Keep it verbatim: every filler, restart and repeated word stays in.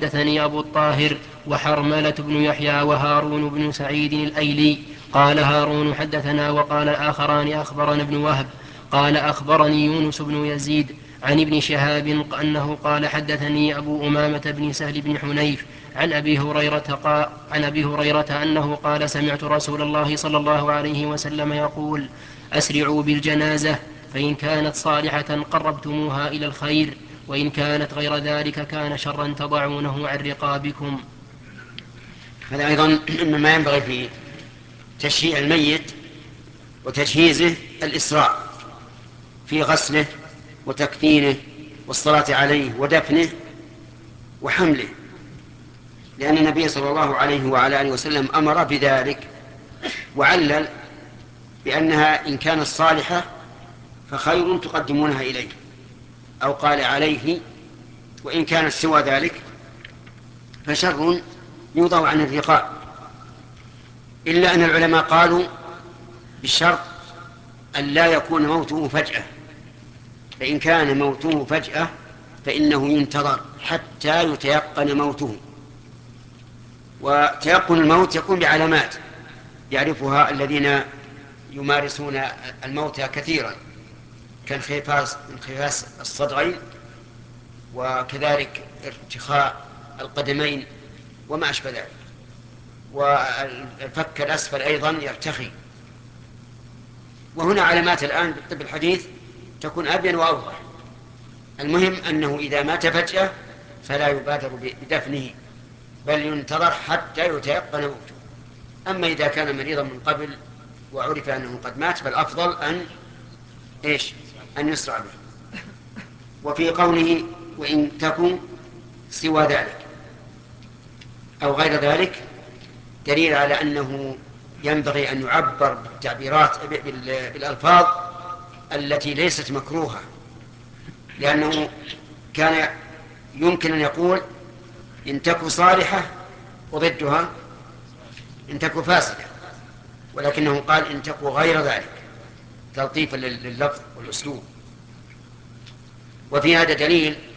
حدثني أبو الطاهر وحرملة بن يحيى وهارون بن سعيد الأيلي. قال هارون حدثنا، وقال الآخران أخبرنا ابن وهب قال أخبرني يونس بن يزيد عن ابن شهاب أنه قال حدثني أبو أمامة بن سهل بن حنيف عن أبي هريرة, قال عن أبي هريرة أنه قال سمعت رسول الله صلى الله عليه وسلم يقول أسرعوا بالجنازة فإن كانت صالحة قربتموها إلى الخير وإن كانت غير ذلك كان شرا تضعونه عن رقابكم. هذا أيضا مما ينبغي في تشييع الميت وتجهيزه الإسراع في غسله وتكفينه والصلاة عليه ودفنه وحمله، لأن النبي صلى الله عليه وعلى آله وسلم أمر بذلك وعلل بأنها إن كانت صالحة فخير تقدمونها إليه، أو قال عليه، وإن كانت سوى ذلك فشر يوضع عن الرقاب. إلا أن العلماء قالوا بالشرط أن لا يكون موته فجأة، فإن كان موته فجأة فإنه ينتظر حتى يتيقن موته. وتيقن الموت يكون بعلامات يعرفها الذين يمارسون الموت كثيرا، كانخفاض الصدغين، وكذلك ارتخاء القدمين وما أشبه ذلك، والفك الأسفل أيضا يرتخي. وهنا علامات الآن بالطب الحديث تكون أبين وأوضح. المهم أنه إذا مات فجأة فلا يبادر بدفنه بل ينتظر حتى يتيقن موته. أما إذا كان مريضا من قبل وعرف أنه قد مات فالأفضل أن إيش أن يسرع به. وفي قوله وإن تكن سوى ذلك أو غير ذلك دليل على أنه ينبغي أن يعبر بالتعبيرات بالألفاظ التي ليست مكروهة، لأنه كان يمكن أن يقول إن تكن صالحة وضدها إن تكن فاسدة، ولكنه قال إن تكن غير ذلك تلطيفا لللفظ والأسلوب. وفي هذا دليل